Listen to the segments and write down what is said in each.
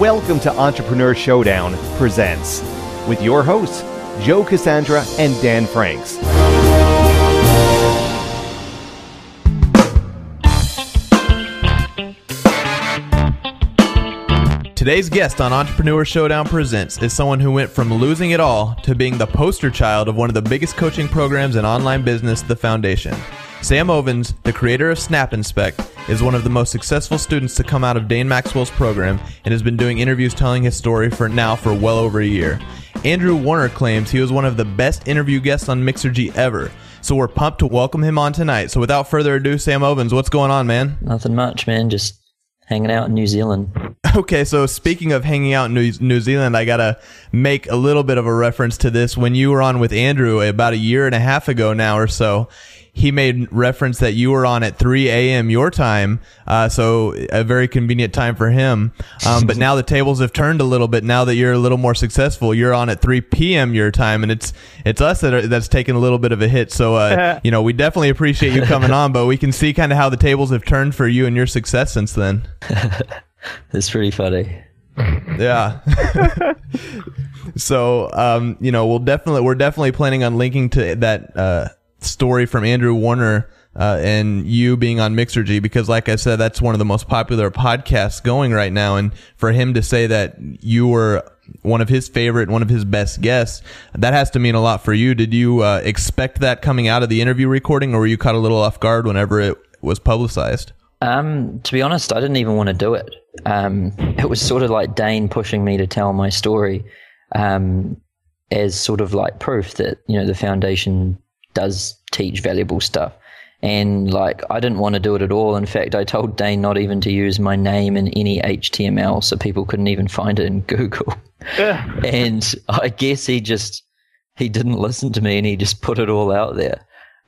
Welcome to Entrepreneur Showdown Presents with your hosts, Joe Cassandra and Dan Franks. Today's guest on Entrepreneur Showdown Presents is someone who went from losing it all to being the poster child of one of the biggest coaching programs in online business, The Foundation. Sam Ovens, the creator of Snap Inspect, is one of the most successful students to come out of Dane Maxwell's program and has been doing interviews telling his story for well over a year. Andrew Warner claims he was one of the best interview guests on Mixergy ever. So we're pumped to welcome him on tonight. So without further ado, Sam Ovens, what's going on, man? Nothing much, man. Just hanging out in New Zealand. Okay, so speaking of hanging out in New Zealand, I got to make a little bit of a reference to this. When you were on with Andrew about a year and a half ago now or so, he made reference that you were on at 3 a.m. your time, so a very convenient time for him. But now the tables have turned a little bit. Now that you're a little more successful, you're on at 3 p.m. your time, and it's us that's taken a little bit of a hit. So, we definitely appreciate you coming on, but we can see kind of how the tables have turned for you and your success since then. That's pretty funny. Yeah. So, we're definitely planning on linking to that story from Andrew Warner and you being on Mixergy, because like I said, that's one of the most popular podcasts going right now. And for him to say that you were one of his favorite, one of his best guests, that has to mean a lot for you. Did you expect that coming out of the interview recording, or were you caught a little off guard whenever it was publicized? To be honest, I didn't even want to do it. It was sort of like Dane pushing me to tell my story as sort of like proof that, the foundation does teach valuable stuff. And I didn't want to do it at all. In fact, I told Dane not even to use my name in any HTML, so people couldn't even find it in Google. And I guess he didn't listen to me, and he just put it all out there.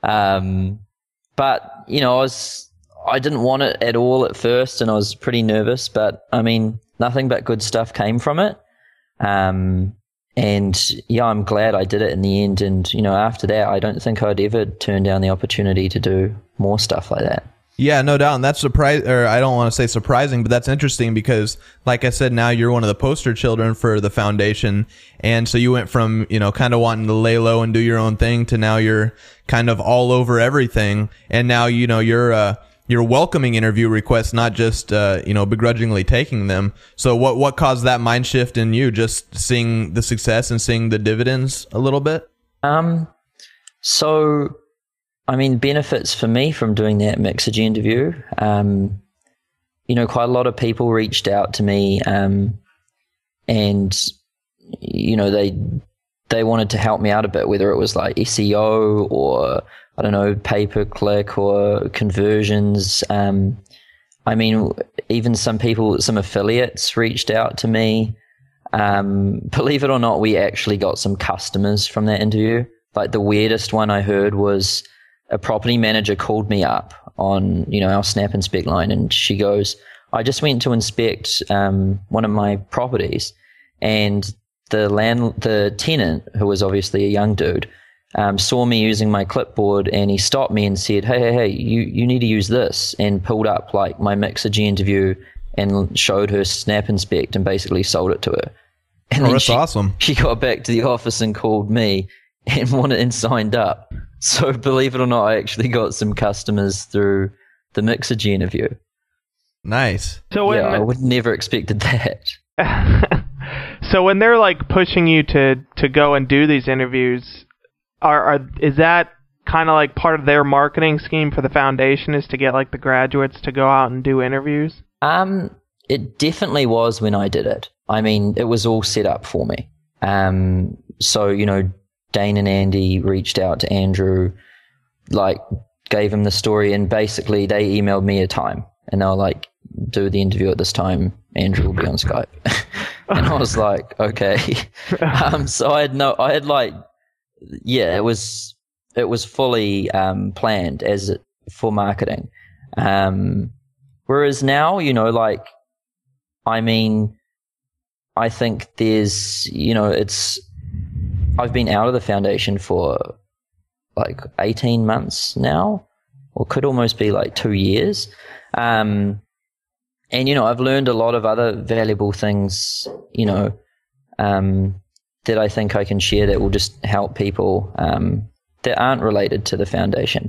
But I didn't want it at all at first, and I was pretty nervous, but I mean, nothing but good stuff came from it. And yeah, I'm glad I did it in the end. And, after that, I don't think I'd ever turn down the opportunity to do more stuff like that. Yeah, no doubt. And that's I don't want to say surprising, but that's interesting because, like I said, now you're one of the poster children for the foundation. And so you went from, kind of wanting to lay low and do your own thing to now you're kind of all over everything. And now, you're welcoming interview requests, not just, begrudgingly taking them. So what caused that mind shift in you? Just seeing the success and seeing the dividends a little bit? So, benefits for me from doing that Mixergy interview, quite a lot of people reached out to me, and, they wanted to help me out a bit, whether it was like SEO or, I don't know, pay-per-click or conversions. Even some affiliates reached out to me. Believe it or not, we actually got some customers from that interview. Like the weirdest one I heard was a property manager called me up on, our Snap Inspect line, and she goes, I just went to inspect one of my properties, and the tenant, who was obviously a young dude, saw me using my clipboard, and he stopped me and said, hey, you need to use this, and pulled up like my Mixergy interview and showed her Snap Inspect and basically sold it to her. And then that's awesome. She got back to the office and called me and signed up. So believe it or not, I actually got some customers through the Mixergy interview. Nice. So I would never expected that. So when they're like pushing you to go and do these interviews, is that kind of like part of their marketing scheme for the foundation, is to get like the graduates to go out and do interviews? It definitely was when I did it. It was all set up for me. So, Dane and Andy reached out to Andrew, gave him the story, and basically they emailed me a time, and they were like, do the interview at this time, Andrew will be on Skype. And I was like, okay. So it was fully planned for marketing. Whereas now, I think there's, I've been out of the foundation for 18 months now, or could almost be 2 years. And, I've learned a lot of other valuable things, that I think I can share that will just help people that aren't related to the foundation.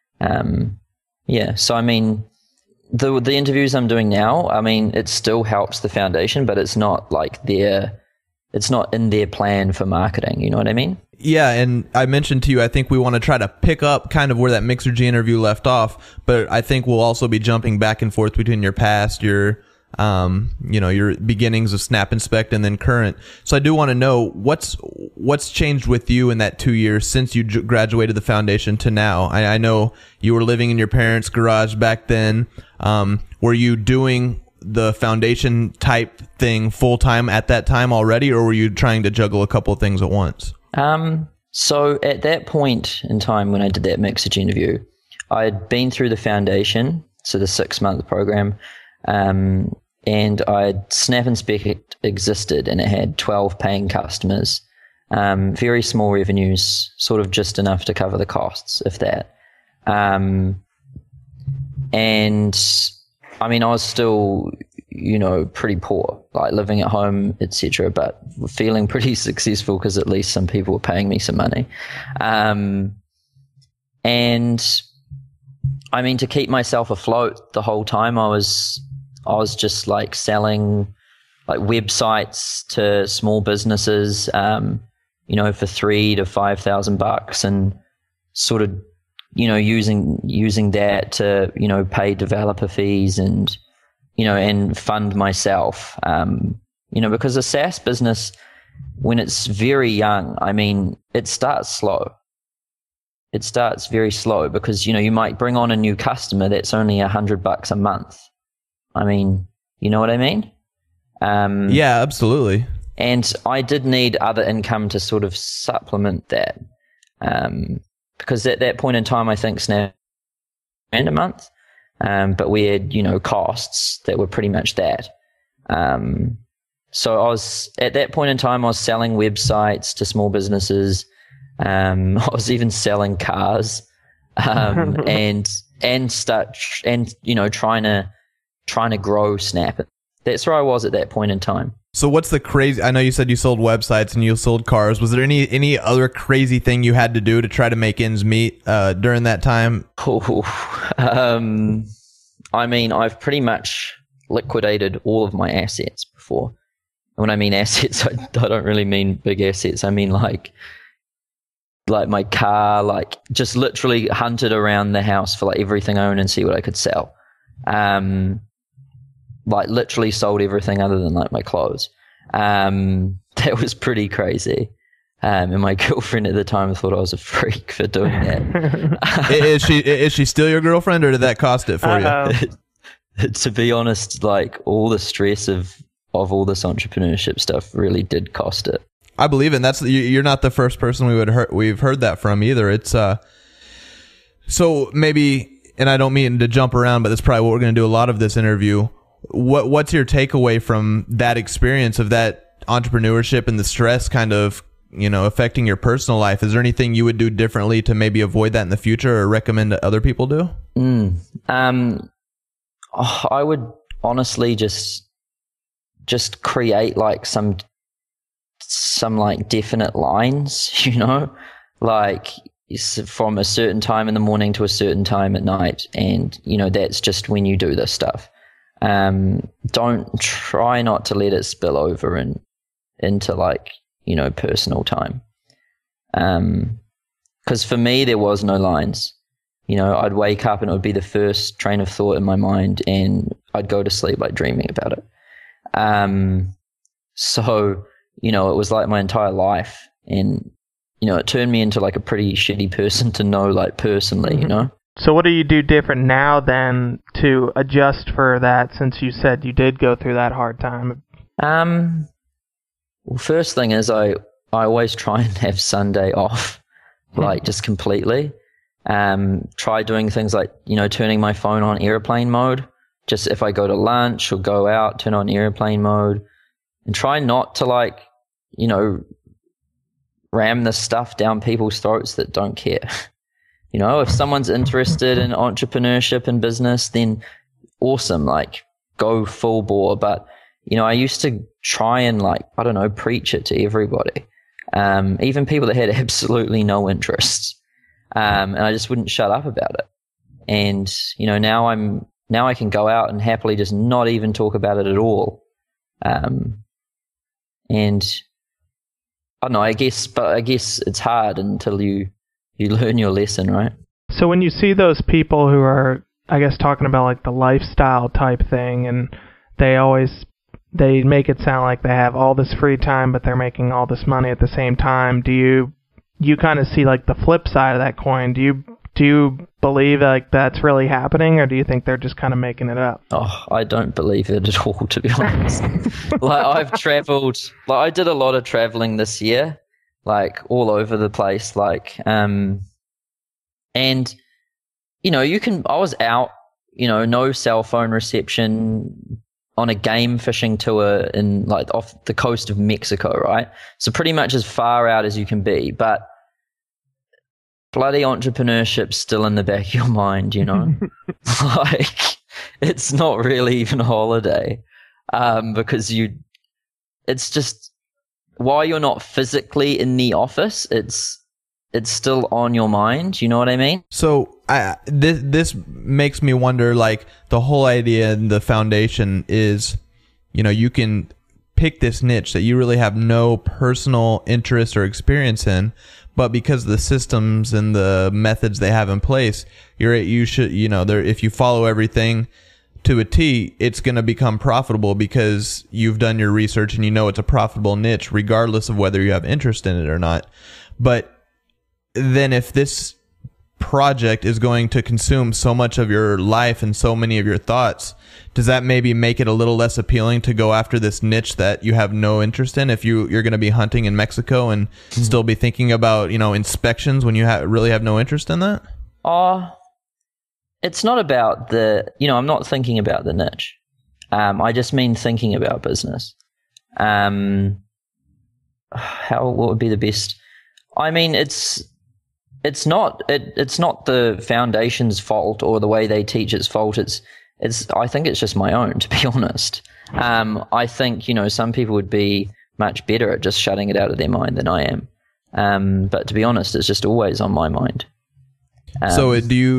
So I mean, the interviews I'm doing now, I mean, it still helps the foundation, but it's not like it's not in their plan for marketing. You know what I mean? Yeah, and I mentioned to you, I think we want to try to pick up kind of where that Mixergy interview left off, but I think we'll also be jumping back and forth between your past, your beginnings of Snap Inspect and then current. So I do want to know what's changed with you in that 2 years since you graduated the foundation to now. I know you were living in your parents' garage back then. Were you doing the foundation type thing full time at that time already, or were you trying to juggle a couple of things at once? So at that point in time when I did that Mixergy interview, I had been through the foundation, so the 6-month program, and Snap Inspect existed, and it had 12 paying customers, very small revenues, sort of just enough to cover the costs, if that. And I mean, I was still, pretty poor, like living at home, etc., but feeling pretty successful because at least some people were paying me some money. And I mean, to keep myself afloat the whole time, I was just like selling like websites to small businesses, for $3,000 to $5,000, and sort of, using that to, pay developer fees and, and fund myself, because a SaaS business, when it's very young, I mean, it starts slow. It starts very slow because, you might bring on a new customer that's only $100 a month. I mean, you know what I mean? Yeah, absolutely. And I did need other income to sort of supplement that. Because at that point in time, I think Snap $1,000 a month, but we had, costs that were pretty much that. So at that point in time, I was selling websites to small businesses. I was even selling cars, and trying to grow Snap. That's where I was at that point in time. So what's the crazy, I know you said you sold websites and you sold cars. Was there any other crazy thing you had to do to try to make ends meet during that time? I mean, I've pretty much liquidated all of my assets before. And when I mean assets, I don't really mean big assets. I mean like my car, like just literally hunted around the house for like everything I own and see what I could sell. Like literally sold everything other than like my clothes. That was pretty crazy. And my girlfriend at the time thought I was a freak for doing that. Is she still your girlfriend, or did that cost it for you? To be honest, like all the stress of all this entrepreneurship stuff really did cost it. I believe it. And you're not the first person we've heard that from either. It's so maybe, and I don't mean to jump around, but that's probably what we're going to do a lot of this interview. What's your takeaway from that experience of that entrepreneurship and the stress kind of, affecting your personal life? Is there anything you would do differently to maybe avoid that in the future or recommend that other people do? I would honestly just create like some like definite lines, like from a certain time in the morning to a certain time at night. And, that's just when you do this stuff. Don't try not to let it spill over into like, personal time. 'Cause for me, there was no lines. I'd wake up and it would be the first train of thought in my mind, and I'd go to sleep like dreaming about it. So, it was like my entire life, and, it turned me into like a pretty shitty person to know, like personally, So what do you do different now then to adjust for that, since you said you did go through that hard time? Well, first thing is I always try and have Sunday off, like just completely. Try doing things like, turning my phone on airplane mode. Just if I go to lunch or go out, turn on airplane mode, and try not to like, ram this stuff down people's throats that don't care. If someone's interested in entrepreneurship and business, then awesome, like go full bore, but I used to try and preach it to everybody, even people that had absolutely no interests, and I just wouldn't shut up about it. And now I can go out and happily just not even talk about it at all. And I don't know, I guess it's hard until you learn your lesson, right? So when you see those people who are, I guess, talking about like the lifestyle type thing, and they make it sound like they have all this free time, but they're making all this money at the same time, do you kind of see like the flip side of that coin? Do you believe like that's really happening, or do you think they're just kind of making it up? Oh, I don't believe it at all, to be honest. I've traveled, I did a lot of traveling this year, all over the place, and I was out, no cell phone reception on a game fishing tour in off the coast of Mexico, right? So pretty much as far out as you can be, but bloody entrepreneurship's still in the back of your mind, it's not really even a holiday, because it's just, while you're not physically in the office, it's still on your mind. You know what I mean? So this makes me wonder, the whole idea in the foundation is, you can pick this niche that you really have no personal interest or experience in, but because of the systems and the methods they have in place, if you follow everything to a T, it's going to become profitable because you've done your research and it's a profitable niche, regardless of whether you have interest in it or not. But then if this project is going to consume so much of your life and so many of your thoughts, does that maybe make it a little less appealing to go after this niche that you have no interest in? If you're going to be hunting in Mexico and still be thinking about, inspections when you really have no interest in that? It's not about I'm not thinking about the niche. I just mean thinking about business. What would be the best? I mean, it's not the foundation's fault or the way they teach its fault. I think it's just my own, to be honest. I think, some people would be much better at just shutting it out of their mind than I am. But to be honest, it's just always on my mind. So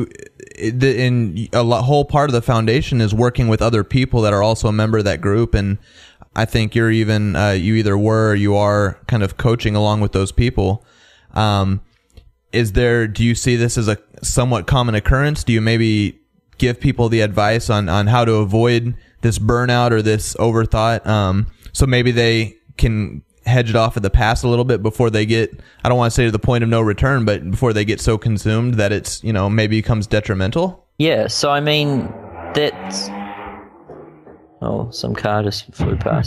whole part of the foundation is working with other people that are also a member of that group. And I think you're even, you either were or you are kind of coaching along with those people. Do you see this as a somewhat common occurrence? Do you maybe give people the advice on how to avoid this burnout or this overthought? So maybe they can hedge it off at the pass a little bit before they get, I don't want to say to the point of no return, but before they get so consumed that it's, maybe becomes detrimental? Yeah. So, I mean, that's, some car just flew past.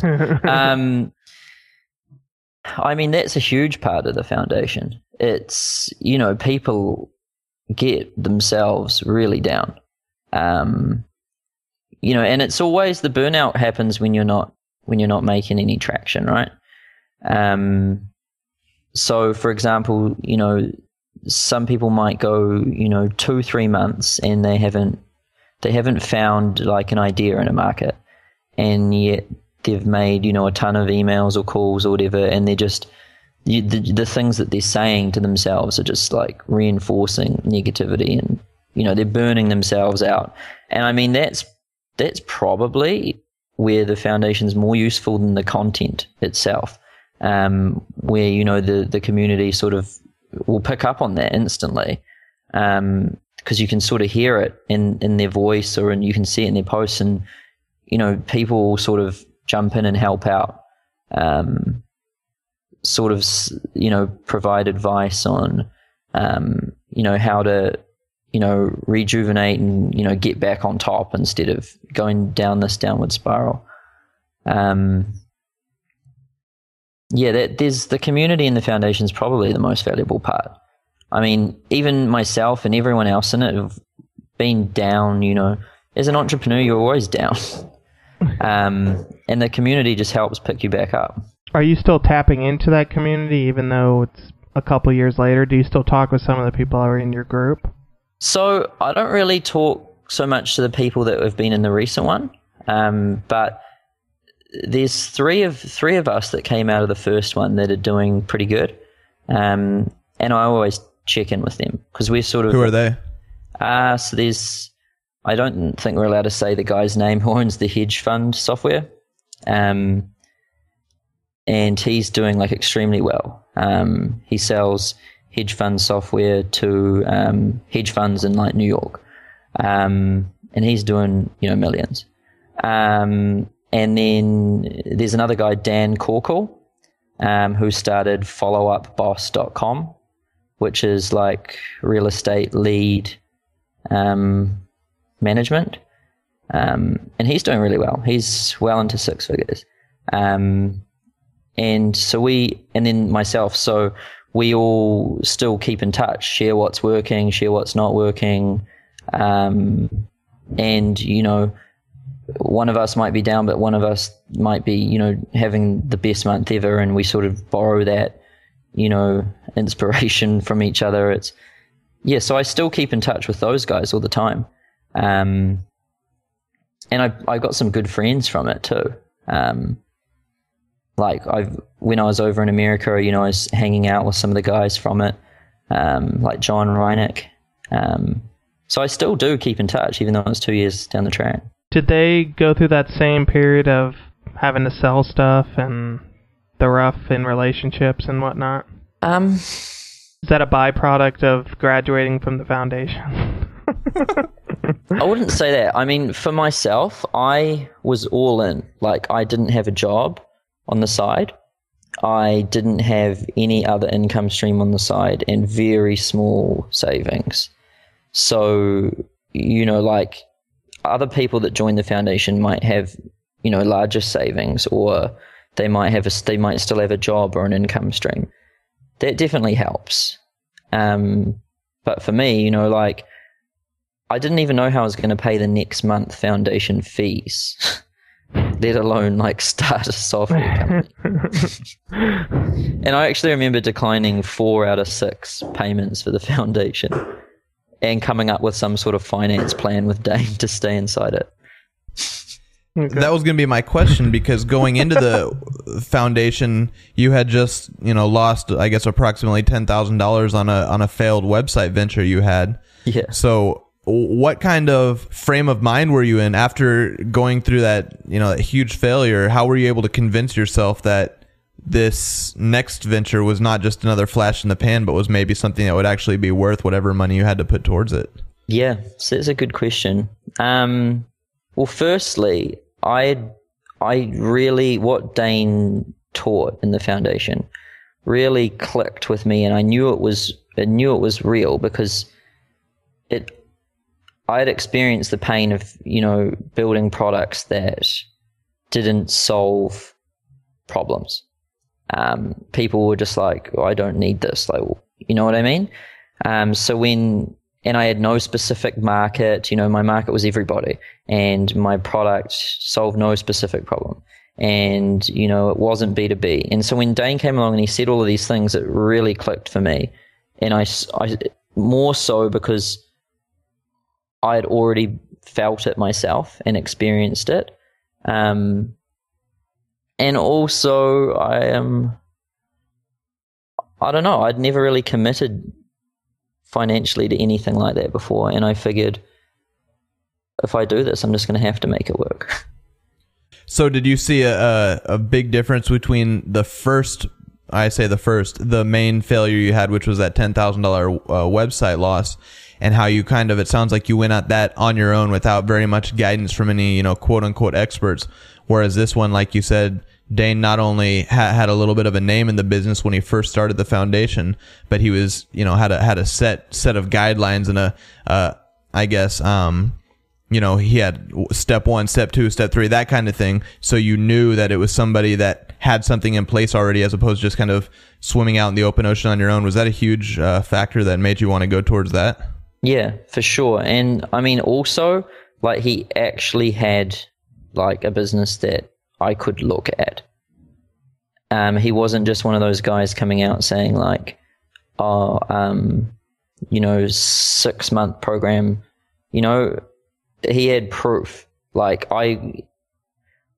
I mean, that's a huge part of the foundation. It's, people get themselves really down. And it's always, the burnout happens when you're not making any traction, right? So for example, some people might go, 2-3 months and they haven't found an idea in a market, and yet they've made, a ton of emails or calls or whatever, and they're just, the things that they're saying to themselves are just reinforcing negativity, and, they're burning themselves out. And I mean, that's probably where the foundation's more useful than the content itself, where, the community sort of will pick up on that instantly, because you can sort of hear it in their voice, and you can see it in their posts, and, people will sort of jump in and help out, sort of, provide advice on, how to, rejuvenate and, get back on top instead of going down this downward spiral. There's the community and the foundation is probably the most valuable part. I mean, even myself and everyone else in it have been down, as an entrepreneur, you're always down. And the community just helps pick you back up. Are you still tapping into that community even though it's a couple years later? Do you still talk with some of the people that are in your group? So I don't really talk so much to the people that have been in the recent one. But there's three of us that came out of the first one that are doing pretty good. And I always check in with them because we're sort of... Who are they? So there's... I don't think we're allowed to say the guy's name who owns the hedge fund software. And he's doing like extremely well. He sells hedge fund software to hedge funds in like New York. And he's doing, millions. And then there's another guy, Dan Corkle, who started followupboss.com, which is like real estate lead management. And he's doing really well. He's well into six figures. And then myself, so we all still keep in touch, share what's working, share what's not working. And, one of us might be down, but one of us might be, having the best month ever, and we sort of borrow that, inspiration from each other. So I still keep in touch with those guys all the time. And I got some good friends from it too. When I was over in America, I was hanging out with some of the guys from it, like John Reineck. So I still do keep in touch, even though it's 2 years down the track. Did they go through that same period of having to sell stuff and the rough in relationships and whatnot? Is that a byproduct of graduating from the foundation? I wouldn't say that. I mean, for myself, I was all in. Like, I didn't have a job on the side. I didn't have any other income stream on the side and very small savings. So, other people that join the foundation might have, larger savings, or they might still have a job or an income stream. That definitely helps. But for me, I didn't even know how I was going to pay the next month foundation fees, let alone start a software company. And I actually remember declining 4 out of 6 payments for the foundation and coming up with some sort of finance plan with Dane to stay inside it. Okay. That was going to be my question, because going into the foundation, you had just, lost, I guess, approximately $10,000 on a failed website venture you had. Yeah. So what kind of frame of mind were you in after going through that, that huge failure? How were you able to convince yourself that this next venture was not just another flash in the pan, but was maybe something that would actually be worth whatever money you had to put towards it? Yeah, so that's a good question. Well, firstly, I really, what Dane taught in the foundation really clicked with me, and I knew it was real, because I had experienced the pain of, building products that didn't solve problems. People were just like, oh, I don't need this. Like, you know what I mean? And I had no specific market, my market was everybody, and my product solved no specific problem. And, it wasn't B2B. And so when Dane came along and he said all of these things, it really clicked for me. And I more so because I had already felt it myself and experienced it. And also, I don't know, I'd never really committed financially to anything like that before, and I figured if I do this, I'm just going to have to make it work. So did you see a big difference between the main failure you had, which was that $10,000 website loss, and how you it sounds like you went at that on your own without very much guidance from any, quote unquote experts? Whereas this one, like you said, Dane not only had a little bit of a name in the business when he first started the foundation, but he was, had a set of guidelines and he had step 1, step 2, step 3, that kind of thing. So you knew that it was somebody that had something in place already, as opposed to just kind of swimming out in the open ocean on your own. Was that a huge factor that made you want to go towards that? Yeah, for sure. And I mean, also, he actually had a business that I could look at. He wasn't just one of those guys coming out saying 6-month program. He had proof.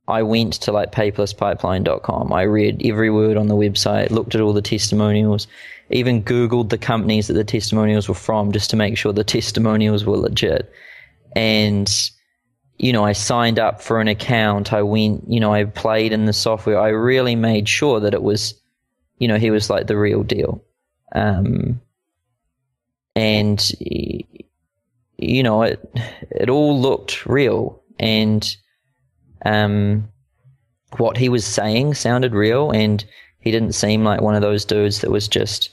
I went to like paperlesspipeline.com. I read every word on the website, looked at all the testimonials, even Googled the companies that the testimonials were from just to make sure the testimonials were legit. And, I signed up for an account. I went, I played in the software. I really made sure that it was, he was like the real deal. And, it all looked real. And what he was saying sounded real, and he didn't seem like one of those dudes that was just,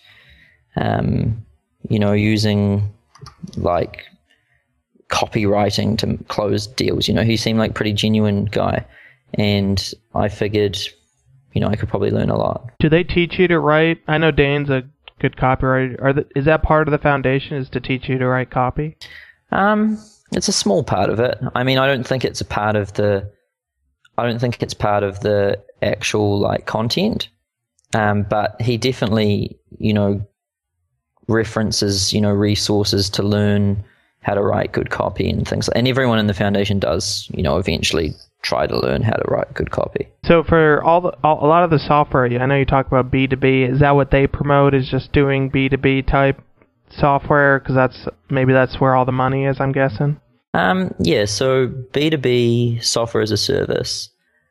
using like copywriting to close deals. He seemed like a pretty genuine guy, and I figured, I could probably learn a lot. Do they teach you to write? I know Dane's a good copywriter. Is that part of the foundation, is to teach you to write copy? It's a small part of it. I mean, I don't think it's part of the actual like content. But he definitely, references, resources to learn how to write good copy and things. And everyone in the foundation does, eventually try to learn how to write good copy. So for a lot of the software, I know you talk about B2B. Is that what they promote, is just doing B2B type software? Because that's where all the money is, I'm guessing. Yeah. So B2B, software as a service.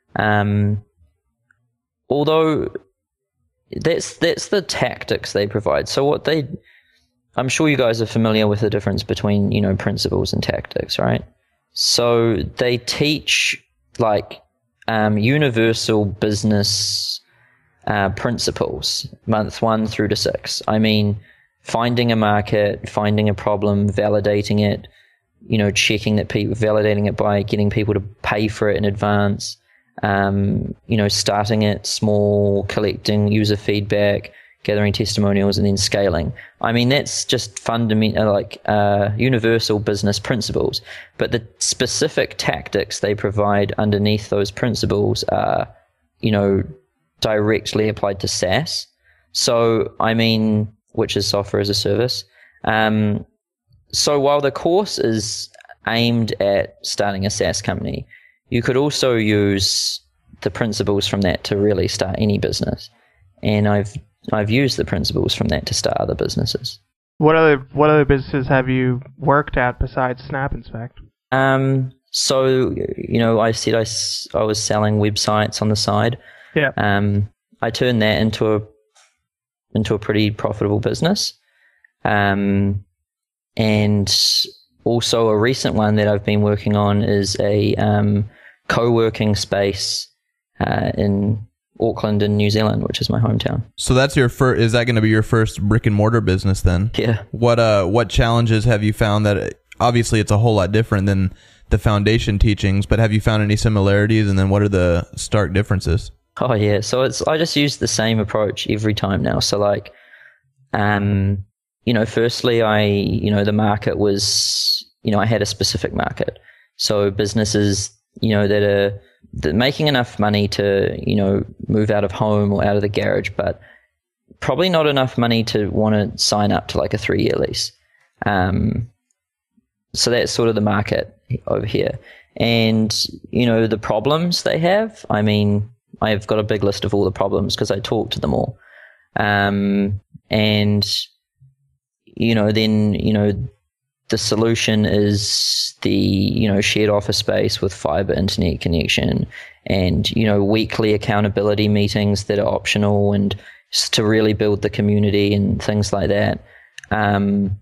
Although that's the tactics they provide. So I'm sure you guys are familiar with the difference between, principles and tactics, right? So they teach like universal business principles, month 1 through to 6. I mean, finding a market, finding a problem, validating it, checking that validating it by getting people to pay for it in advance, starting it small, collecting user feedback, gathering testimonials, and then scaling. I mean, that's just fundamental, universal business principles. But the specific tactics they provide underneath those principles are, directly applied to SaaS. So, I mean, which is software as a service. So while the course is aimed at starting a SaaS company, you could also use the principles from that to really start any business. And I've used the principles from that to start other businesses. What other businesses have you worked at besides SnapInspect? So, I said I was selling websites on the side. Yeah. I turned that into a pretty profitable business. And also a recent one that I've been working on is a co-working space in Auckland in New Zealand, which is my hometown. So that's is that going to be your first brick and mortar business then? Yeah. What challenges have you found that, obviously it's a whole lot different than the foundation teachings, but have you found any similarities, and then what are the stark differences? Oh yeah. So I just use the same approach every time now. So firstly the market was, I had a specific market. So businesses, that are making enough money to, move out of home or out of the garage, but probably not enough money to want to sign up to like a 3-year lease. So that's sort of the market over here. And, the problems they have, I mean, I've got a big list of all the problems because I talked to them all. And, the solution is the, shared office space with fiber internet connection and, weekly accountability meetings that are optional and just to really build the community and things like that. And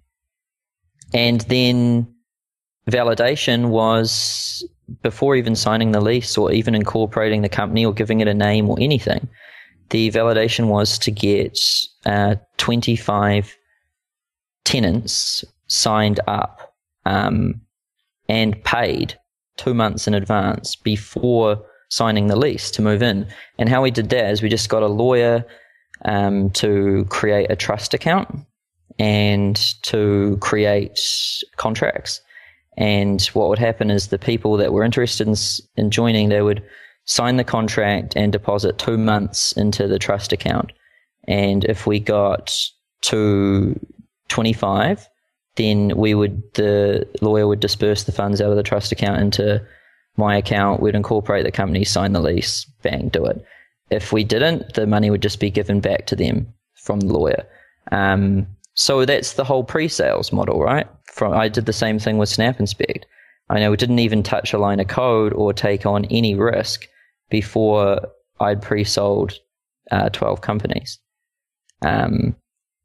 then validation was before even signing the lease or even incorporating the company or giving it a name or anything. The validation was to get 25 tenants signed up and paid 2 months in advance before signing the lease to move in. And how we did that is we just got a lawyer to create a trust account and to create contracts. And what would happen is the people that were interested in joining, they would sign the contract and deposit 2 months into the trust account. And if we got to 25, then the lawyer would disperse the funds out of the trust account into my account, we'd incorporate the company, sign the lease, bang, do it. If we didn't, the money would just be given back to them from the lawyer. So that's the whole pre-sales model, right? I did the same thing with Snap Inspect. I know we didn't even touch a line of code or take on any risk before I'd pre-sold 12 companies. And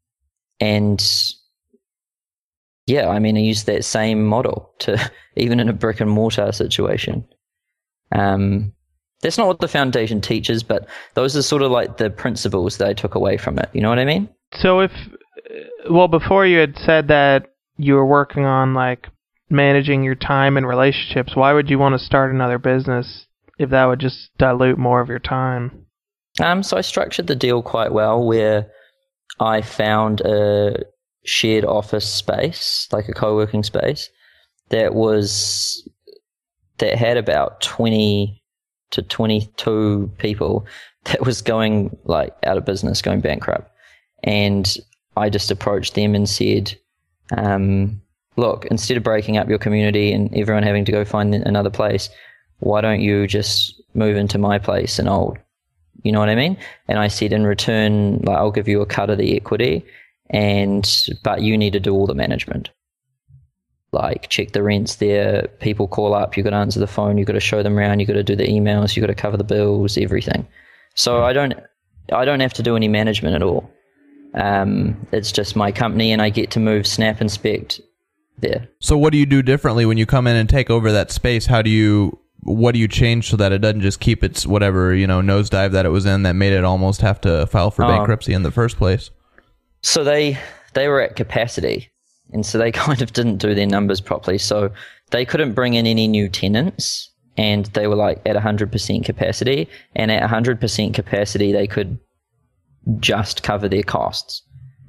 yeah, I mean, I used that same model to even in a brick and mortar situation. That's not what the foundation teaches, but those are sort of like the principles that I took away from it. You know what I mean? So before you had said that you were working on like managing your time and relationships, why would you want to start another business if that would just dilute more of your time? So I structured the deal quite well, where I found a shared office space, like a co-working space, that had about 20 to 22 people that was going like out of business, going bankrupt. And I just approached them and said, look, instead of breaking up your community and everyone having to go find another place, why don't you just move into my place and you know what I mean? And I said, in return, like, I'll give you a cut of the equity, but you need to do all the management. Like, check the rents there, people call up, you got to answer the phone, you got to show them around, you got to do the emails, you got to cover the bills, everything. So I don't have to do any management at all. It's just my company, and I get to move Snap Inspect there. So what do you do differently when you come in and take over that space? What do you change so that it doesn't just keep its whatever, nosedive that it was in that made it almost have to file for bankruptcy in the first place? So they were at capacity, and so they kind of didn't do their numbers properly. So they couldn't bring in any new tenants, and they were like at 100% capacity. And at 100% capacity, they could just cover their costs.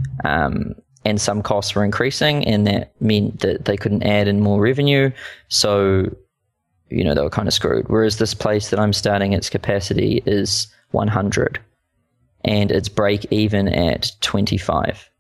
And some costs were increasing, and that meant that they couldn't add in more revenue. So, they were kind of screwed. Whereas this place that I'm starting, its capacity is 100, and it's break even at 25.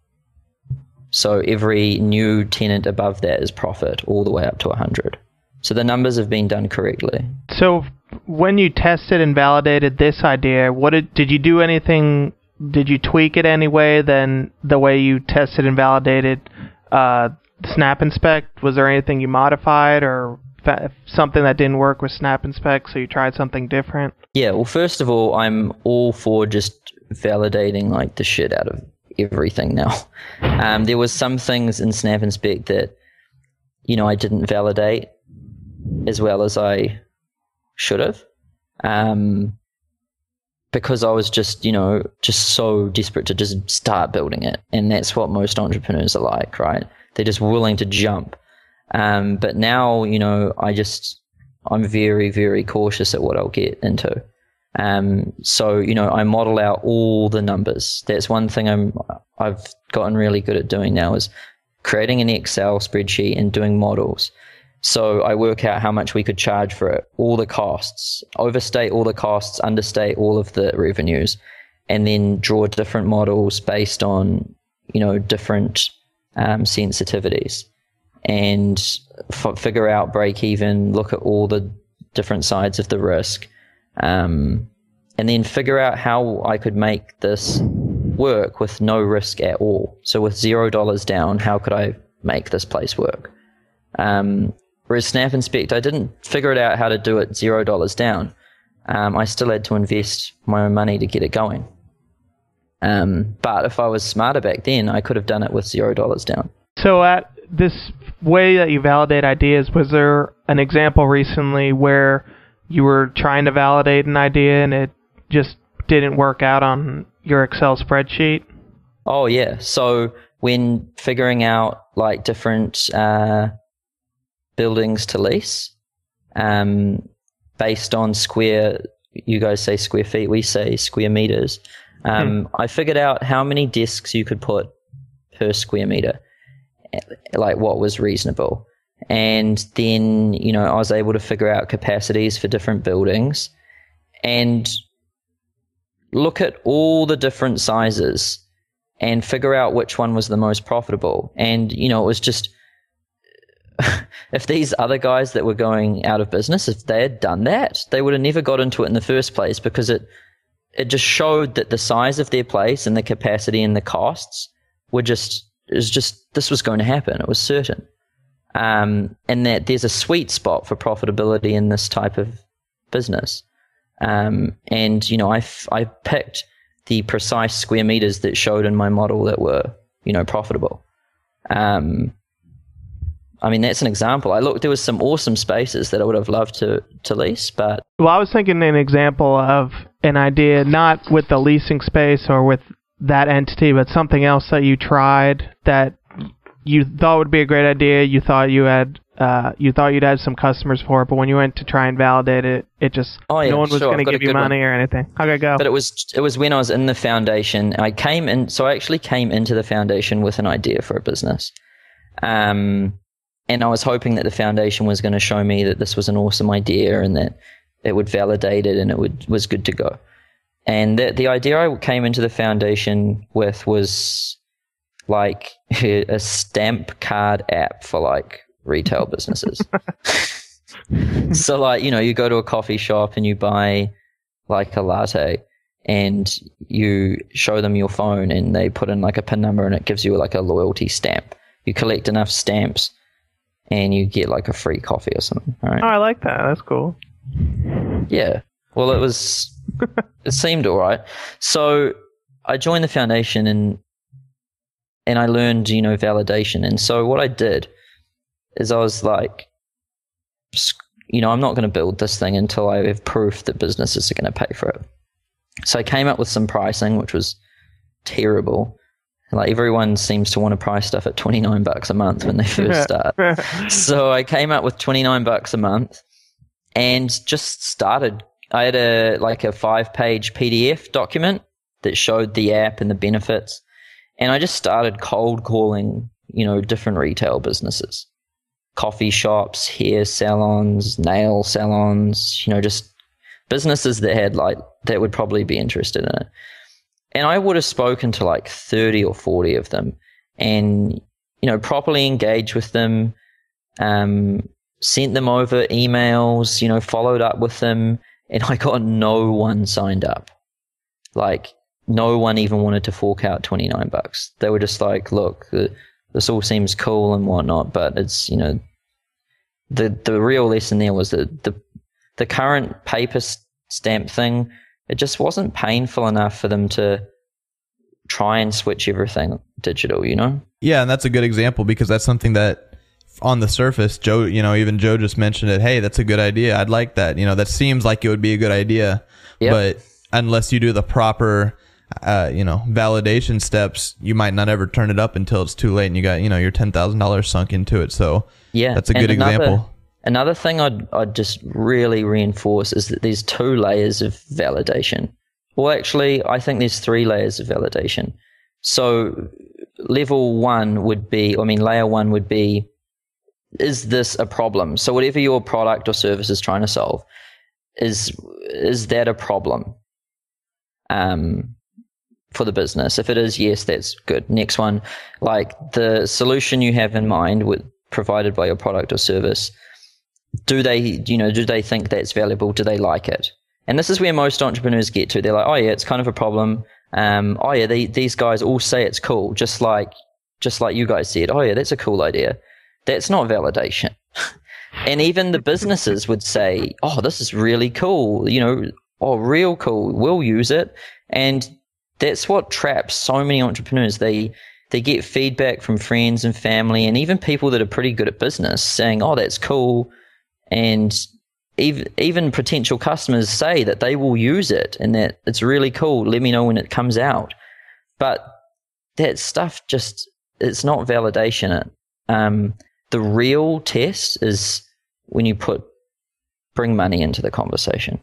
So every new tenant above that is profit all the way up to 100. So the numbers have been done correctly. So when you tested and validated this idea, did you do anything? Did you tweak it any way than the way you tested and validated Snap Inspect? Was there anything you modified or something that didn't work with Snap Inspect, so you tried something different? Yeah, well, first of all, I'm all for just validating like the shit out of everything now. There was some things in Snap Inspect that, I didn't validate as well as I should have. Because I was just so desperate to just start building it. And that's what most entrepreneurs are like, right? They're just willing to jump. But now, I'm very, very cautious at what I'll get into. So, I model out all the numbers. That's one thing I've gotten really good at doing now, is creating an Excel spreadsheet and doing models. So I work out how much we could charge for it, all the costs, overstate all the costs, understate all of the revenues, and then draw different models based on, different sensitivities, and figure out break even, look at all the different sides of the risk, and then figure out how I could make this work with no risk at all. So with $0 down, how could I make this place work? Whereas Snap Inspect, I didn't figure it out how to do it $0 down. I still had to invest my own money to get it going. But if I was smarter back then, I could have done it with $0 down. So at this way that you validate ideas, was there an example recently where you were trying to validate an idea and it just didn't work out on your Excel spreadsheet? Oh, yeah. So when figuring out like different buildings to lease, based on you guys say square feet, we say square meters. I figured out how many desks you could put per square meter, like what was reasonable. And then, I was able to figure out capacities for different buildings and look at all the different sizes and figure out which one was the most profitable. And, it was just if these other guys that were going out of business, if they had done that, they would have never got into it in the first place, because it just showed that the size of their place and the capacity and the costs were this was going to happen. It was certain. And that there's a sweet spot for profitability in this type of business. And, I picked the precise square meters that showed in my model that were, profitable. That's an example. There was some awesome spaces that I would have loved to lease, but... Well, I was thinking an example of an idea, not with the leasing space or with that entity, but something else that you tried that you thought would be a great idea. You thought you'd had some customers for it, but when you went to try and validate it, no one was going to give you money or anything. Okay, go. But it was when I was in the foundation. I actually came into the foundation with an idea for a business. And I was hoping that the foundation was going to show me that this was an awesome idea and that it would validate it and was good to go. And the idea I came into the foundation with was like a stamp card app for like retail businesses. So like, you go to a coffee shop and you buy like a latte and you show them your phone and they put in like a PIN number and it gives you like a loyalty stamp. You collect enough stamps and you get like a free coffee or something. All right. Oh, I like that. That's cool. Yeah. Well, it seemed all right. So I joined the foundation and I learned, validation. And so what I did is I was like, I'm not going to build this thing until I have proof that businesses are going to pay for it. So I came up with some pricing, which was terrible. Like everyone seems to want to price stuff at $29 a month when they first start. So I came up with $29 a month and just started. I had a 5-page PDF document that showed the app and the benefits. And I just started cold calling, different retail businesses, coffee shops, hair salons, nail salons, just businesses that had that would probably be interested in it. And I would have spoken to like 30 or 40 of them and, properly engaged with them, sent them over emails, followed up with them, and I got no one signed up. Like, no one even wanted to fork out $29. They were just like, look, this all seems cool and whatnot, but it's, the real lesson there was that the current paper stamp thing, it just wasn't painful enough for them to try and switch everything digital, Yeah, and that's a good example because that's something that on the surface, Joe, even Joe just mentioned it. Hey, that's a good idea. I'd like that. That seems like it would be a good idea. Yep. But unless you do the proper, validation steps, you might not ever turn it up until it's too late and you got, your $10,000 sunk into it. So yeah, that's a good example. Another thing I'd just really reinforce is that there's 2 layers of validation. Well, actually, I think there's 3 layers of validation. So layer 1 would be, is this a problem? So whatever your product or service is trying to solve, is that a problem for the business? If it is, yes, that's good. Next one, like the solution you have in mind provided by your product or service, do they think that's valuable? Do they like it? And this is where most entrepreneurs get to. They're like, oh yeah, it's kind of a problem. Oh yeah, these guys all say it's cool, just like you guys said. Oh yeah, that's a cool idea. That's not validation. And even the businesses would say, oh, this is really cool. Oh, real cool. We'll use it. And that's what traps so many entrepreneurs. They get feedback from friends and family and even people that are pretty good at business saying, oh, that's cool. And even potential customers say that they will use it and that it's really cool. Let me know when it comes out. But that stuff it's not validation. The real test is when you bring money into the conversation.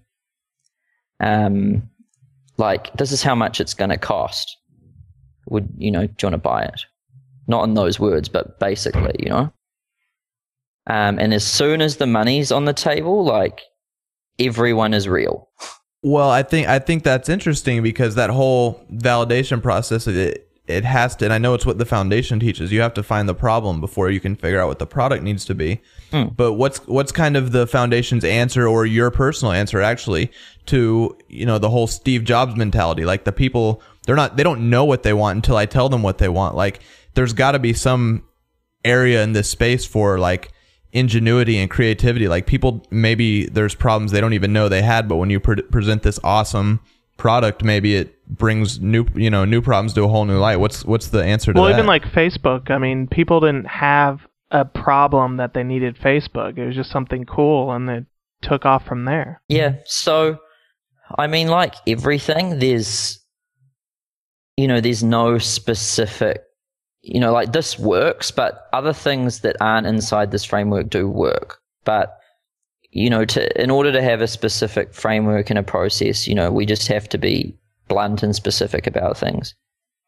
Like, this is how much it's going to cost. Do you want to buy it? Not in those words, but basically, And as soon as the money's on the table, like, everyone is real. Well, I think that's interesting because that whole validation process, it has to, and I know it's what the foundation teaches, you have to find the problem before you can figure out what the product needs to be. But what's kind of the foundation's answer, or your personal answer actually, to, you know, the whole Steve Jobs mentality? Like, the people, they don't know what they want until I tell them what they want. Like, there's got to be some area in this space for like ingenuity and creativity. Like, people, maybe there's problems they don't even know they had, but when you present this awesome product, maybe it brings new problems to a whole new light. What's the answer to that? Well, even like Facebook, I mean, people didn't have a problem that they needed Facebook. It was just something cool, and it took off from there. Yeah. So, I mean, like everything, there's no specific, like this works, but other things that aren't inside this framework do work. But, in order to have a specific framework and a process, we just have to be blunt and specific about things.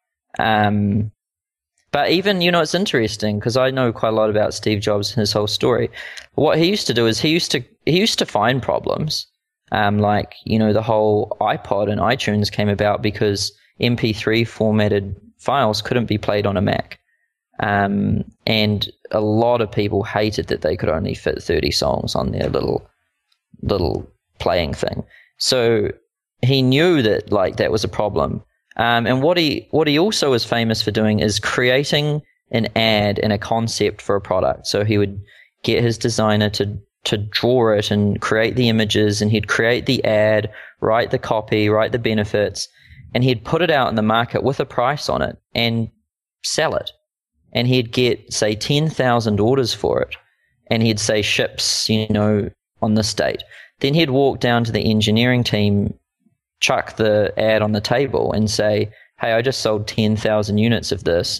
But even, it's interesting because I know quite a lot about Steve Jobs and his whole story. What he used to do is he used to find problems. Like, the whole iPod and iTunes came about because MP3 formatted files couldn't be played on a Mac. And a lot of people hated that they could only fit 30 songs on their little playing thing. So he knew that that was a problem. And what he also is famous for doing is creating an ad and a concept for a product. So he would get his designer to draw it and create the images, and he'd create the ad, write the copy, write the benefits, and he'd put it out in the market with a price on it and sell it. And he'd get, say, 10,000 orders for it, and he'd say ships, on this date. Then he'd walk down to the engineering team, chuck the ad on the table and say, hey, I just sold 10,000 units of this.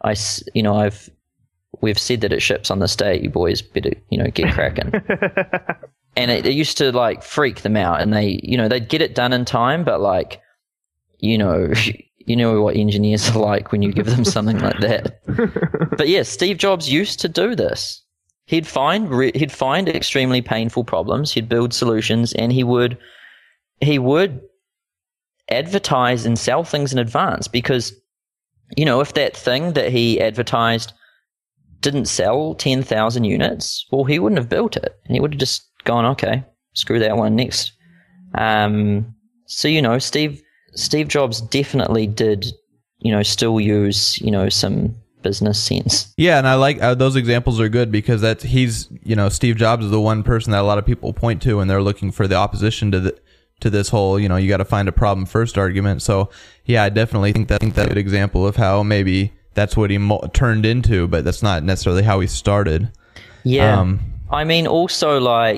We've said that it ships on this date. You boys better, get cracking. And it used to freak them out, and they'd get it done in time, but you know what engineers are like when you give them something like that. But yeah, Steve Jobs used to do this. He'd find extremely painful problems. He'd build solutions, and he would advertise and sell things in advance, because if that thing that he advertised didn't sell 10,000 units, well, he wouldn't have built it, and he would have just gone, okay, screw that one next. So Steve Jobs definitely did still use some business sense. Yeah, and I like those examples are good, because Steve Jobs is the one person that a lot of people point to, and they're looking for the opposition to this whole, you got to find a problem first argument. So yeah, I definitely think that's a good example of how maybe that's what he turned into, but that's not necessarily how he started. Yeah. I mean, also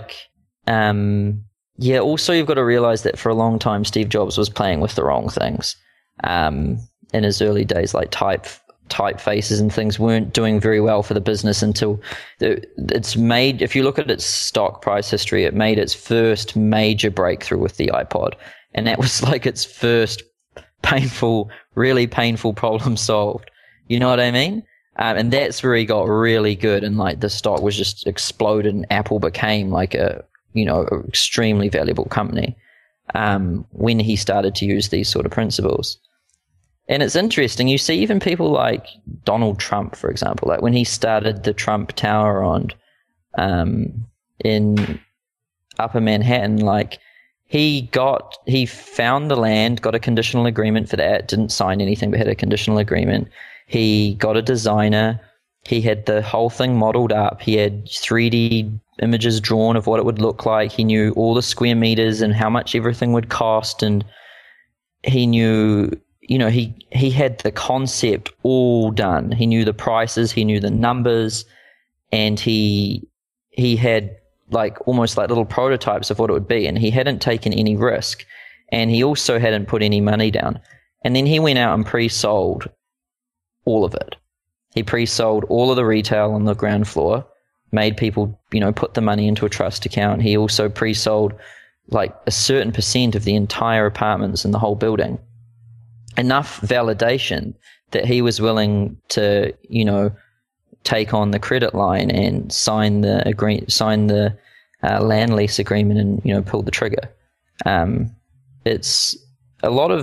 also you've got to realize that for a long time, Steve Jobs was playing with the wrong things. In his early days, typefaces and things weren't doing very well for the business until if you look at its stock price history, it made its first major breakthrough with the iPod. And that was its first really painful problem solved. You know what I mean? And that's where he got really good, and the stock was just exploded, and Apple became a extremely valuable company when he started to use these sort of principles. And it's interesting, you see even people like Donald Trump, for example, when he started the Trump Tower in Upper Manhattan, he found the land, got a conditional agreement for that, didn't sign anything but had a conditional agreement. He got a designer, he had the whole thing modeled up, he had 3D images drawn of what it would look like, he knew all the square meters and how much everything would cost, and he knew, he had the concept all done. He knew the prices, he knew the numbers, and he had almost little prototypes of what it would be, and he hadn't taken any risk, and he also hadn't put any money down. And then he went out and pre-sold all of it. He pre-sold all of the retail on the ground floor, made people, put the money into a trust account. He also pre-sold a certain percent of the entire apartments in the whole building. Enough validation that he was willing to, take on the credit line and sign the land lease agreement and, pull the trigger. It's a lot of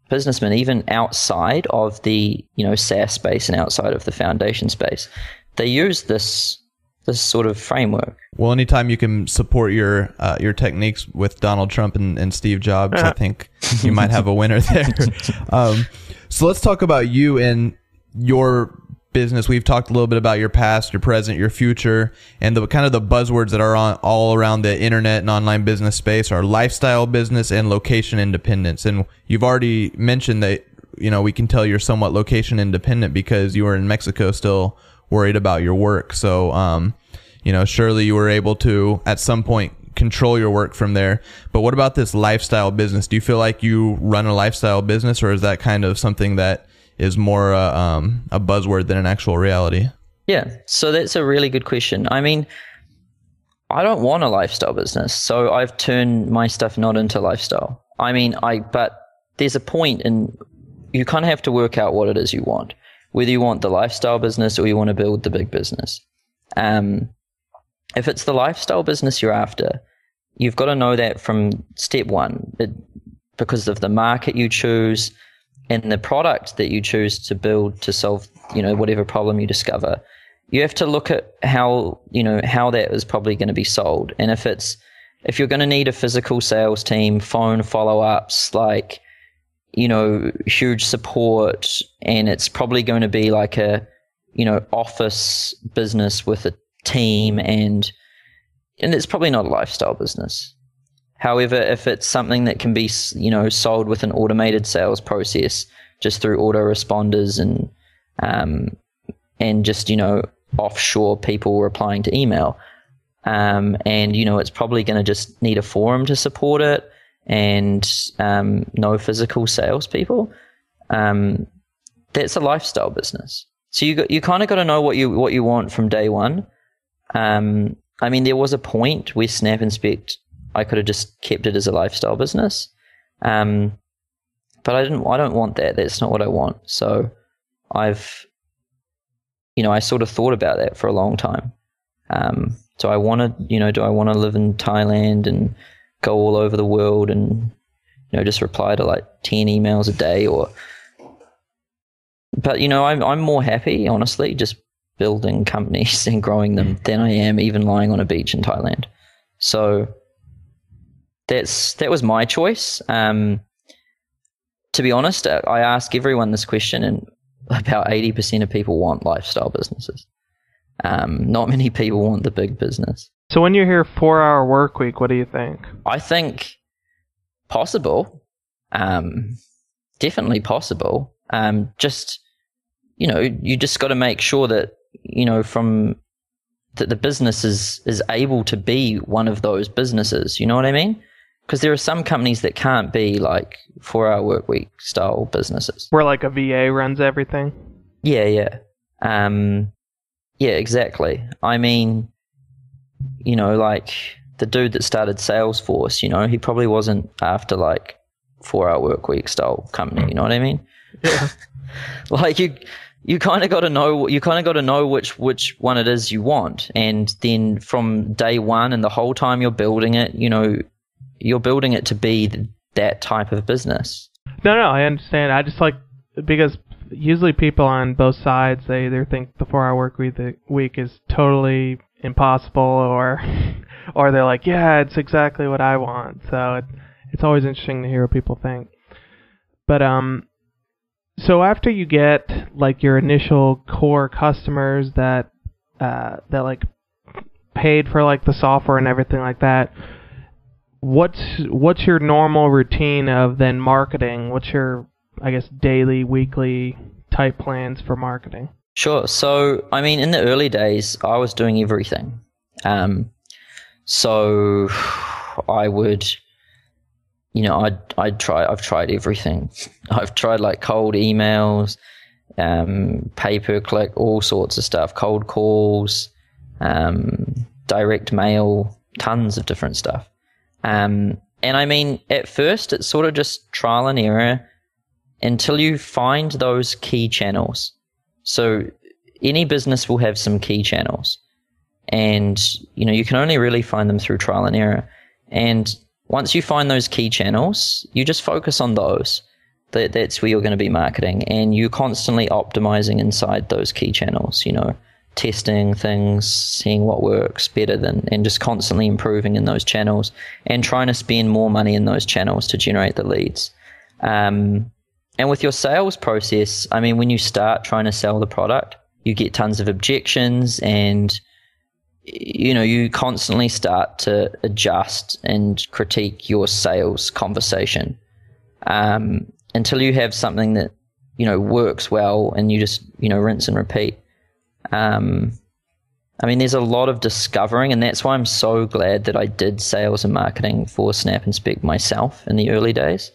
businessmen, even outside of the, SaaS space and outside of the foundation space, they use this sort of framework. Well, anytime you can support your techniques with Donald Trump and Steve Jobs, I think you might have a winner there. So let's talk about you and your business. We've talked a little bit about your past, your present, your future, and the kind of the buzzwords that are on all around the internet and online business space are lifestyle business and location independence. And you've already mentioned that, we can tell you're somewhat location independent because you were in Mexico still worried about your work. So, surely you were able to at some point control your work from there. But what about this lifestyle business? Do you feel like you run a lifestyle business, or is that kind of something that is more a buzzword than an actual reality? Yeah, so that's a really good question. I mean, I don't want a lifestyle business, so I've turned my stuff not into lifestyle. But there's a point, and you kind of have to work out what it is you want, whether you want the lifestyle business or you want to build the big business. If it's the lifestyle business you're after, you've got to know that from step one, because of the market you choose and the product that you choose to build to solve, whatever problem you discover. You have to look at how that is probably going to be sold. And if you're going to need a physical sales team, phone follow-ups, huge support, and it's probably going to be like a, office business with a team, and it's probably not a lifestyle business. However, if it's something that can be, sold with an automated sales process, just through autoresponders and just, offshore people replying to email, and it's probably going to just need a forum to support it, and no physical salespeople. That's a lifestyle business. So you kind of got to know what you want from day one. There was a point where Snap Inspect, I could have just kept it as a lifestyle business, but I don't want that. That's not what I want. So I sort of thought about that for a long time. Do I want to live in Thailand and go all over the world and just reply to like 10 emails a day, but I'm more happy, honestly, just building companies and growing them than I am even lying on a beach in Thailand. So that was my choice. To be honest, I ask everyone this question, and about 80% of people want lifestyle businesses. Not many people want the big business. So when you hear 4-hour work week, what do you think? I think possible. Definitely possible. You just got to make sure that, that the business is able to be one of those businesses. You know what I mean? Because there are some companies that can't be like 4-hour work week style businesses. Where like a VA runs everything? Yeah. Yeah, exactly. Like the dude that started Salesforce, he probably wasn't after like 4-hour work week style company. You know what I mean? Yeah. Like you kind of got to know which one it is you want. And then from day one and the whole time you're building it, you're building it to be that type of business. No, I understand. I just because usually people on both sides, they either think the 4-hour work week is totally impossible, or they're like, yeah, it's exactly what I want. So it's always interesting to hear what people think. But so after you get like your initial core customers that like paid for like the software and everything like that, what's your normal routine of then marketing? What's your, I guess, daily, weekly type plans for marketing? Sure. So, in the early days, I was doing everything. So I would, I've tried everything. I've tried like cold emails, pay-per-click, all sorts of stuff, cold calls, direct mail, tons of different stuff. And at first it's sort of just trial and error until you find those key channels. So any business will have some key channels, and you can only really find them through trial and error. And once you find those key channels, you just focus on those. that's where you're going to be marketing, and you're constantly optimizing inside those key channels, testing things, seeing what works better and just constantly improving in those channels and trying to spend more money in those channels to generate the leads. And with your sales process, I mean, when you start trying to sell the product, you get tons of objections, and you constantly start to adjust and critique your sales conversation until you have something that works well, and you just rinse and repeat. I mean, there's a lot of discovering, and that's why I'm so glad that I did sales and marketing for Snap and Spec myself in the early days,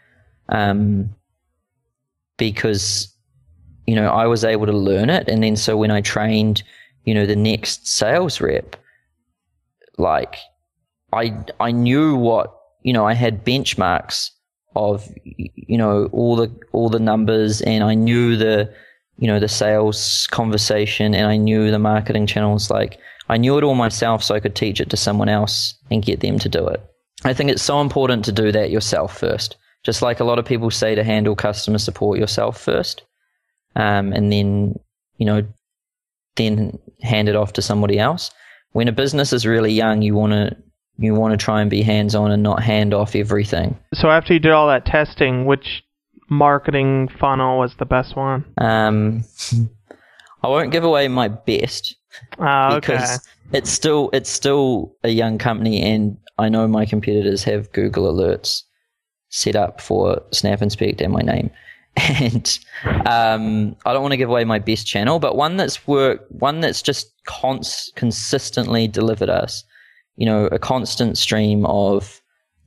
because I was able to learn it, and then so when I trained the next sales rep, like I knew what I had benchmarks of all the numbers, and I knew the sales conversation, and I knew the marketing channels. Like, I knew it all myself, so I could teach it to someone else and get them to do it. I think it's so important to do that yourself first. Just like a lot of people say to handle customer support yourself first, and then then hand it off to somebody else. When a business is really young, you want to try and be hands-on and not hand off everything. So after you did all that testing, which marketing funnel was the best one? I won't give away my best because it's still a young company, and I know my competitors have Google alerts set up for Snap Inspect and my name. And I don't want to give away my best channel, but one that's just consistently delivered us, a constant stream of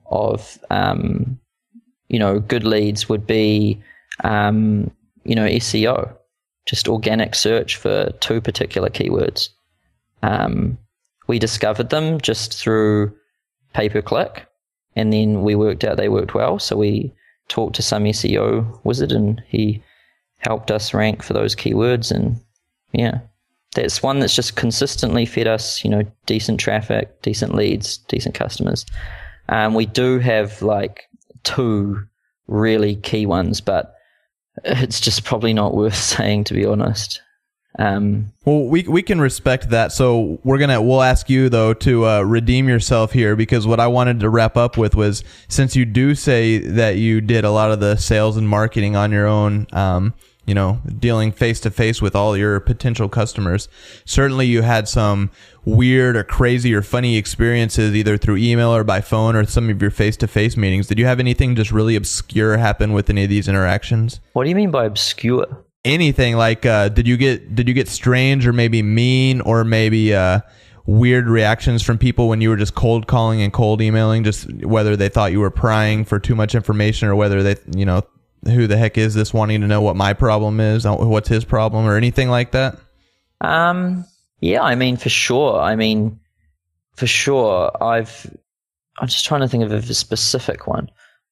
good leads would be, SEO, just organic search for 2 particular keywords. We discovered them just through pay-per-click, and then we worked out they worked well. So we talked to some SEO wizard, and he helped us rank for those keywords. And yeah, that's one that's just consistently fed us, decent traffic, decent leads, decent customers. We do have like 2 really key ones, but it's just probably not worth saying, to be honest. Well, we can respect that. So we'll ask you though to redeem yourself here, because what I wanted to wrap up with was, since you do say that you did a lot of the sales and marketing on your own, dealing face to face with all your potential customers, certainly you had some weird or crazy or funny experiences either through email or by phone or some of your face to face meetings. Did you have anything just really obscure happen with any of these interactions? What do you mean by obscure? Anything like, did you get strange or maybe mean or maybe weird reactions from people when you were just cold calling and cold emailing, just whether they thought you were prying for too much information or whether they, who the heck is this wanting to know what my problem is, what's his problem, or anything like that? Yeah, I mean, for sure. I'm just trying to think of a specific one.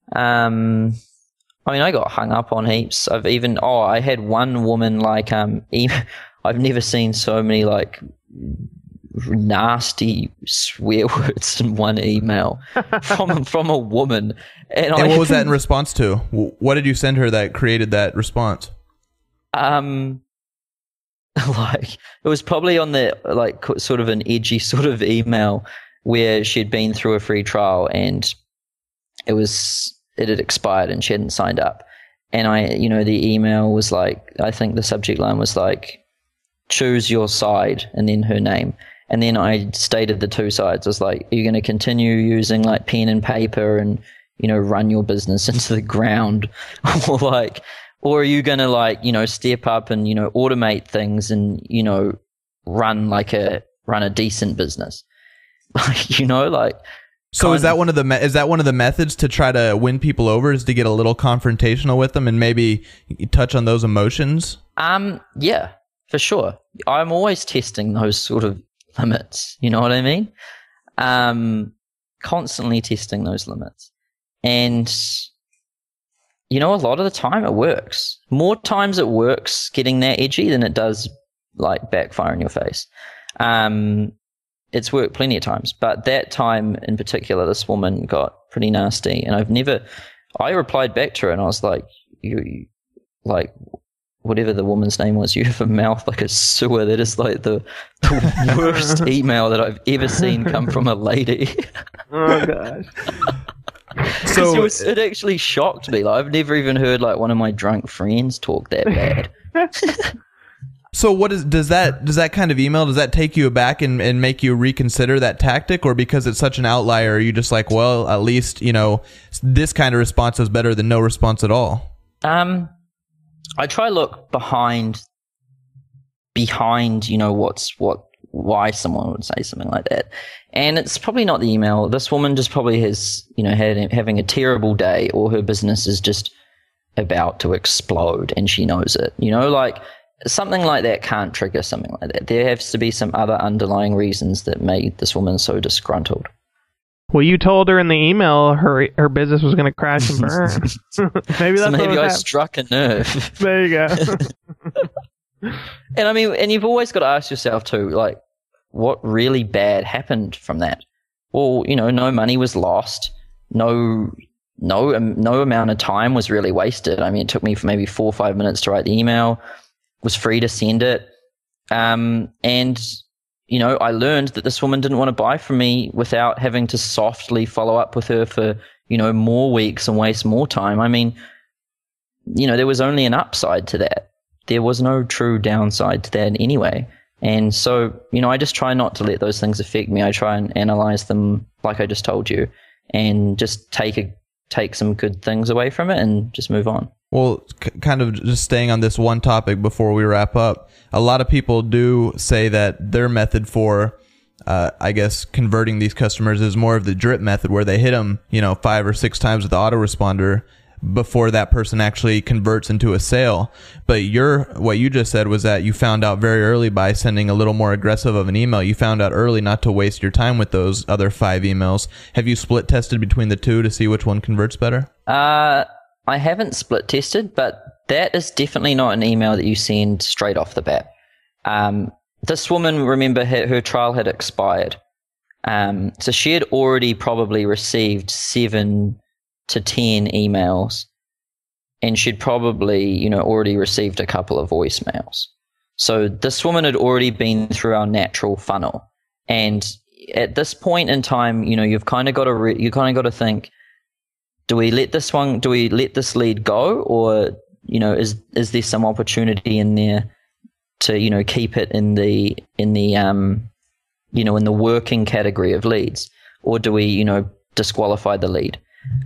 I got hung up on heaps. I had one woman I've never seen so many like nasty swear words in one email from a woman. And what was that in response to? What did you send her that created that response? It was probably on the sort of an edgy sort of email where she'd been through a free trial and it had expired and she hadn't signed up. And the email was I think the subject line was choose your side, and then her name. And then I stated the 2 sides. I was like, are you going to continue using pen and paper and, run your business into the ground? Or are you going to step up and, automate things and, run a decent business? So is that one of the methods to try to win people over, is to get a little confrontational with them and maybe touch on those emotions? Yeah, for sure. I'm always testing those sort of limits. You know what I mean? Constantly testing those limits. And a lot of the time it works. More times it works getting that edgy than it does backfire in your face. It's worked plenty of times, but that time in particular, this woman got pretty nasty, and I replied back to her and I was like, like, whatever the woman's name was, you have a mouth like a sewer. That is like the worst email that I've ever seen come from a lady. Oh gosh. So it actually shocked me. Like, I've never even heard like one of my drunk friends talk that bad. So does that kind of email, does that take you aback and make you reconsider that tactic, or because it's such an outlier, are you just like, well, at least, this kind of response is better than no response at all? I try to look behind, why someone would say something like that. And it's probably not the email. This woman just probably has, having a terrible day, or her business is just about to explode and she knows it. Like something like that can't trigger something like that. There has to be some other underlying reasons that made this woman so disgruntled. Well, you told her in the email her business was going to crash and burn. Maybe that's maybe I happened. Struck a nerve. There you go. And I mean, and you've always got to ask yourself too, like, what really bad happened from that? Well, no money was lost. No amount of time was really wasted. I mean, it took me for maybe 4 or 5 minutes to write the email. Was free to send it. And I learned that this woman didn't want to buy from me without having to softly follow up with her for, more weeks and waste more time. I mean, there was only an upside to that. There was no true downside to that anyway. And so, I just try not to let those things affect me. I try and analyze them like I just told you, and just take some good things away from it and just move on. Well, kind of just staying on this one topic before we wrap up, a lot of people do say that their method for, converting these customers is more of the drip method, where they hit them, 5 or 6 times with the autoresponder before that person actually converts into a sale. But what you just said was that you found out very early by sending a little more aggressive of an email. You found out early not to waste your time with those other 5 emails. Have you split tested between the two to see which one converts better? I haven't split tested, but that is definitely not an email that you send straight off the bat. This woman, remember, her trial had expired. So she had already probably received 7 to 10 emails, and she'd probably, already received a couple of voicemails. So this woman had already been through our natural funnel. And at this point in time, you've kind of got to think, do we let this lead go, or, is there some opportunity in there to, keep it in the working category of leads, or do we, disqualify the lead?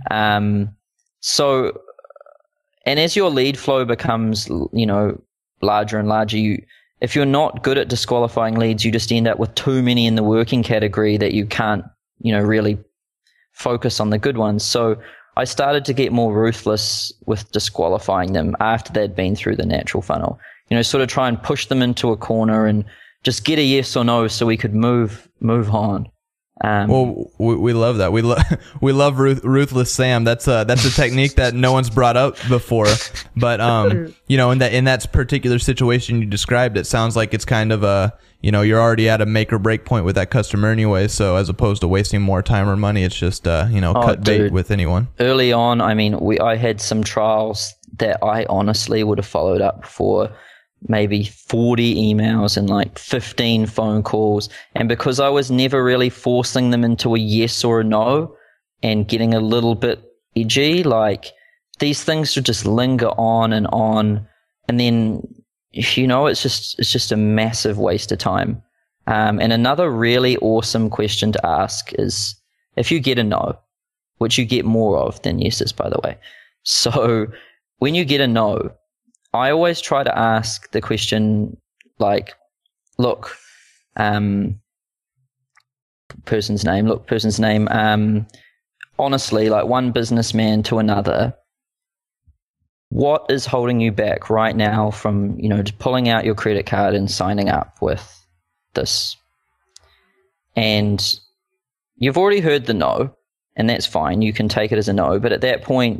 So, and as your lead flow becomes, larger and larger, if you're not good at disqualifying leads, you just end up with too many in the working category that you can't, really focus on the good ones. So I started to get more ruthless with disqualifying them after they'd been through the natural funnel, sort of try and push them into a corner and just get a yes or no so we could move on. Well, we love that. We love ruthless Sam. That's a technique that no one's brought up before. But in that particular situation you described, it sounds like it's kind of you're already at a make or break point with that customer anyway. So as opposed to wasting more time or money, it's just cut bait with anyone. Early on, I mean, I had some trials that I honestly would have followed up for maybe 40 emails and like 15 phone calls. And because I was never really forcing them into a yes or a no and getting a little bit edgy, like these things would just linger on. And then, it's just a massive waste of time. And another really awesome question to ask is, if you get a no, which you get more of than yeses, by the way. So when you get a no, I always try to ask the question like, look, person's name, honestly, like one businessman to another, what is holding you back right now from, just pulling out your credit card and signing up with this? And you've already heard the no, and that's fine. You can take it as a no, but at that point,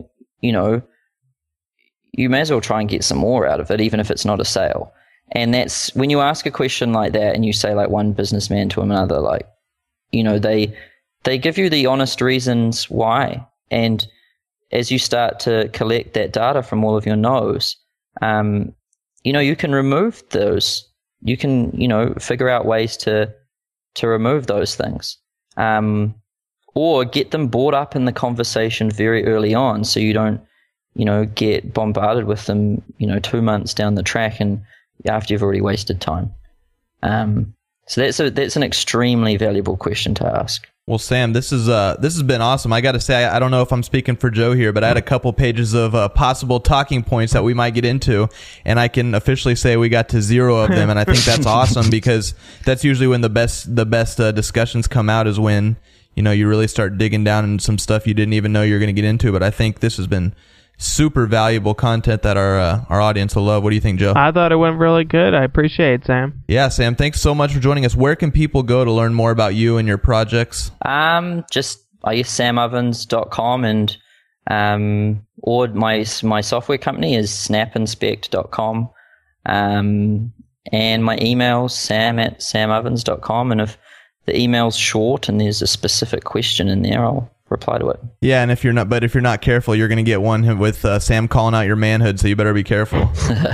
you may as well try and get some more out of it, even if it's not a sale. And that's when you ask a question like that and you say like one businessman to another, like, they give you the honest reasons why. And as you start to collect that data from all of your no's, you can remove those. You can, figure out ways to remove those things. Or get them brought up in the conversation very early on, so you don't, get bombarded with them, 2 months down the track and after you've already wasted time. So that's an extremely valuable question to ask. Well, Sam, this has been awesome. I got to say, I don't know if I'm speaking for Joe here, but I had a couple pages of possible talking points that we might get into, and I can officially say we got to 0 of them, and I think that's awesome because that's usually when the best discussions come out, is when you really start digging down in some stuff you didn't even know you're going to get into. But I think this has been super valuable content that our audience will love. What do you think, Joe? I thought it went really good. I appreciate it, Sam. Yeah, Sam, thanks so much for joining us. Where can people go to learn more about you and your projects? Just samovens.com, and or my software company is snapinspect.com, and my email's sam@samovens.com, and if the email's short and there's a specific question in there, I'll reply to it. Yeah, and if you're not careful, you're going to get one with Sam calling out your manhood, so you better be careful.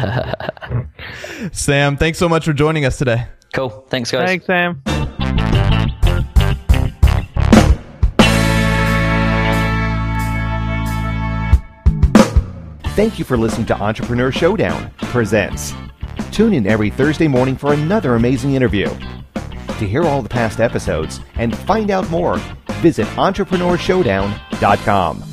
Sam, thanks so much for joining us today. Cool. Thanks, guys. Thanks, Sam. Thank you for listening to Entrepreneur Showdown Presents. Tune in every Thursday morning for another amazing interview. To hear all the past episodes and find out more, visit entrepreneurshowdown.com.